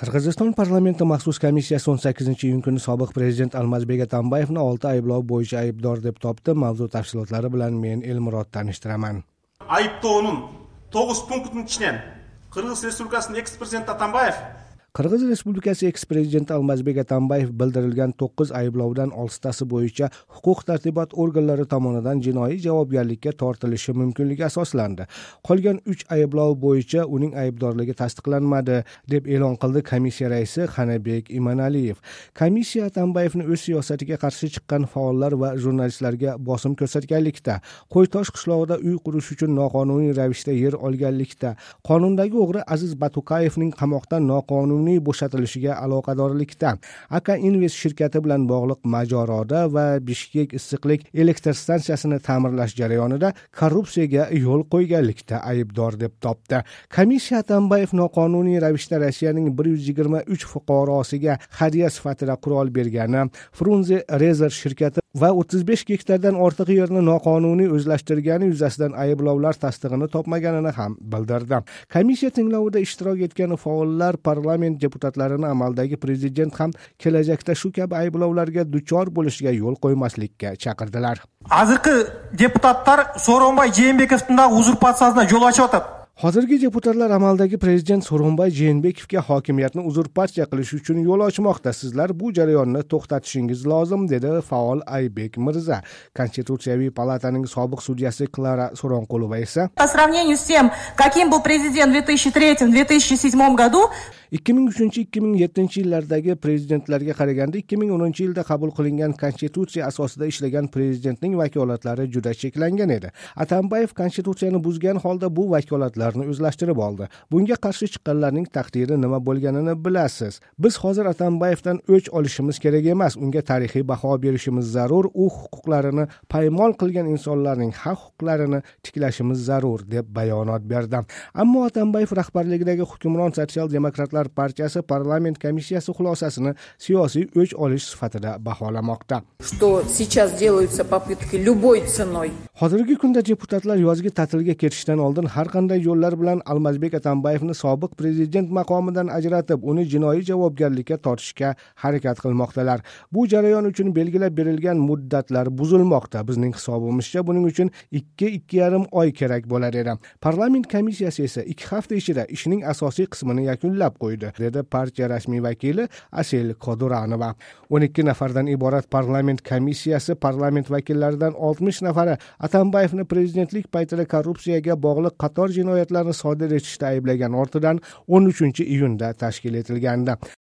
Qirg'iziston parlamenti maxsus komissiyasi 18-iyun kuni sobiq prezident Almazbek Atambayevni 6 ayblov bo'yicha aybdor deb topdi. Mavzu tafsilotlari bilan men Elmurod tanishtiraman. Ayıptoğunun 9 punktun içinden Kırgız Respublikası'nın ex-prezidenti Atambayev Qirg'iz Respublikasi eks-prezidenti Almazbek Atambayev bildirilgan 9 ayblovdan 6tasi bo'yicha huquq-tartibot organlari tomonidan jinoiy javobgarlikka tortilishi mumkinligi asoslandi. Qolgan 3 ayblov bo'yicha uning aybdorligi tasdiqlanmadi deb e'lon qildi komissiya raisi Xanabek Imanaliyev. Komissiya Atambayevni o'z siyosatiga qarshi chiqqan faollar va jurnalistlarga bosim ko'rsatganlikda, Qo'ytosh qishlog'ida uy qurish uchun noqonuniy ravishda yer olganlikda, qonundagi o'g'ri Aziz Batukayevning qamoqdan noqonuniy bo'shatilishiga aloqadorlikda, Aka Invest shirkati bilan bog'liq mojaroda va Bishkek issiqlik elektr stansiyasini ta'mirlash jarayonida korrupsiyaga yo'l qo'yganlikda aybdor deb topdi. Komissiya Atambayev noqonuniy ravishda Rossiyaning 123 fuqarosiga hadya sifatida qurol bergani, Frunze Rezer shirkati va 35 gektardan ortiq yerni noqonuniy o'zlashtirgani yuzasidan ayblovlar tasdig'ini topmaganini ham bildirdi. Komissiya tinglovida ishtirok etgan faollar parlament deputatlarini amaldagi prezident ham kelajakda shu kabi ayblovlarga duchor bo'lishiga yo'l qo'ymaslikka chaqirdilar. Hozirgi deputatlar So'ronbay Jeenbekovning uzurpatsiyasiga yo'l ochyapti. Hozirgi deputatlar amaldagi prezident So'ronbay Jeenbekovga hokimiyatni uzurpatsiya qilish uchun yo'l ochmoqda. Sizlar bu jarayonni to'xtatishingiz lozim, dedi faol Aybek Mirza. Konstitutsiyaviy palataning sobiq sudyasi Klara So'ronqulova esa по сравнению с тем, каким был президент в 2003-2007 году, 2003-2007 yillardagi prezidentlarga qaraganda 2010 yilda qabul qilingan konstitutsiya asosida ishlagan prezidentning vakolatlari juda cheklangan edi. Atambayev konstitutsiyani buzgan holda bu vakolatlarni o'zlashtirib oldi. Bunga qarshi chiqqanlarning taqdiri nima bo'lganini bilasiz. Biz hozir Atambayevdan o'ch olishimiz kerak emas, unga tarixiy baho berishimiz zarur, u huquqlarini paymol qilgan insonlarning haq-huquqlarini tiklashimiz zarur deb bayonot berdi. Ammo Atambayev rahbarligidagi hukmron sotsial-demokratlar partiyasi parlament komissiyasi xulosasini siyosiy o'ch olish sifatida baholamoqda. что сейчас делаются попытки любой ценой. Hozirgi kunda deputatlar yozgi ta'tilga ketishdan oldin har qanday yo'llar bilan Almazbek Atambayevni sobiq prezident maqomidan ajratib, uni jinoiy javobgarlikka tortishga harakat qilmoqdalar. Bu jarayon uchun belgilab berilgan muddatlar buzilmoqda. Bizning hisobimizcha buning uchun 2-2,5 oy kerak bo'lar edi. Parlament komissiyasi esa 2 hafta ichida ishning asosiy qismini yakunlab qo'ydi, dedi partiya rasmiy vakili Asel Qoduranova. 12 nafardan iborat parlament komissiyasi parlament vakillaridan 60 nafari Atambayevni prezidentlik paytida korrupsiyaga bog'liq qator jinoyatlarni sodir etishda ayblagan ortidan 13-iyunda tashkil etilgandi.